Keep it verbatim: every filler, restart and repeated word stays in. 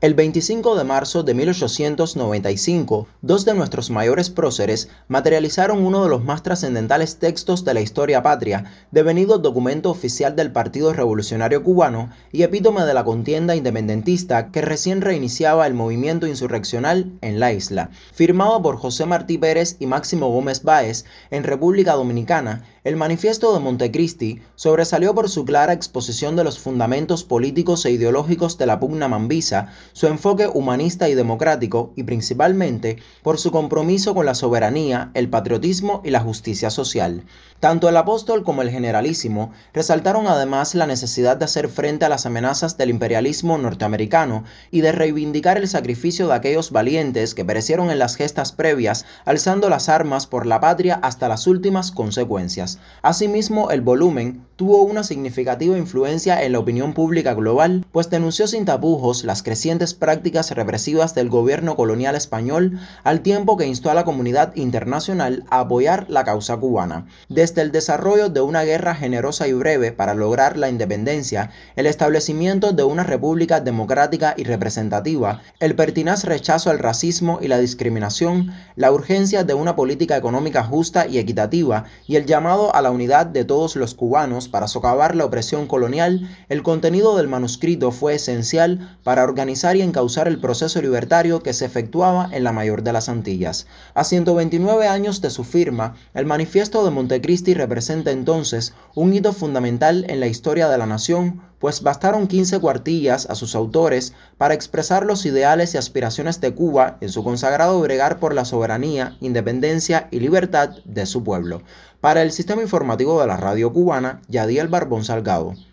El veinticinco de marzo de mil ochocientos noventa y cinco, dos de nuestros mayores próceres materializaron uno de los más trascendentales textos de la historia patria, devenido documento oficial del Partido Revolucionario Cubano y epítome de la contienda independentista que recién reiniciaba el movimiento insurreccional en la isla. Firmado por José Martí Pérez y Máximo Gómez Báez en República Dominicana, el Manifiesto de Montecristi sobresalió por su clara exposición de los fundamentos políticos e ideológicos de la pugna mambisa, su enfoque humanista y democrático y principalmente por su compromiso con la soberanía, el patriotismo y la justicia social. Tanto el apóstol como el generalísimo resaltaron además la necesidad de hacer frente a las amenazas del imperialismo norteamericano y de reivindicar el sacrificio de aquellos valientes que perecieron en las gestas previas, alzando las armas por la patria hasta las últimas consecuencias. Asimismo, el volumen tuvo una significativa influencia en la opinión pública global, pues denunció sin tapujos las crecientes prácticas represivas del gobierno colonial español, al tiempo que instó a la comunidad internacional a apoyar la causa cubana. Desde el desarrollo de una guerra generosa y breve para lograr la independencia, el establecimiento de una república democrática y representativa, el pertinaz rechazo al racismo y la discriminación, la urgencia de una política económica justa y equitativa y el llamado a la unidad de todos los cubanos para socavar la opresión colonial, el contenido del manuscrito fue esencial para organizar y encauzar el proceso libertario que se efectuaba en la mayor de las Antillas. A ciento veintinueve años de su firma, el Manifiesto de Montecristi representa entonces un hito fundamental en la historia de la nación, pues bastaron quince cuartillas a sus autores para expresar los ideales y aspiraciones de Cuba en su consagrado bregar por la soberanía, independencia y libertad de su pueblo. Para el Sistema Informativo de la Radio Cubana, Yadiel Barbón Salgado.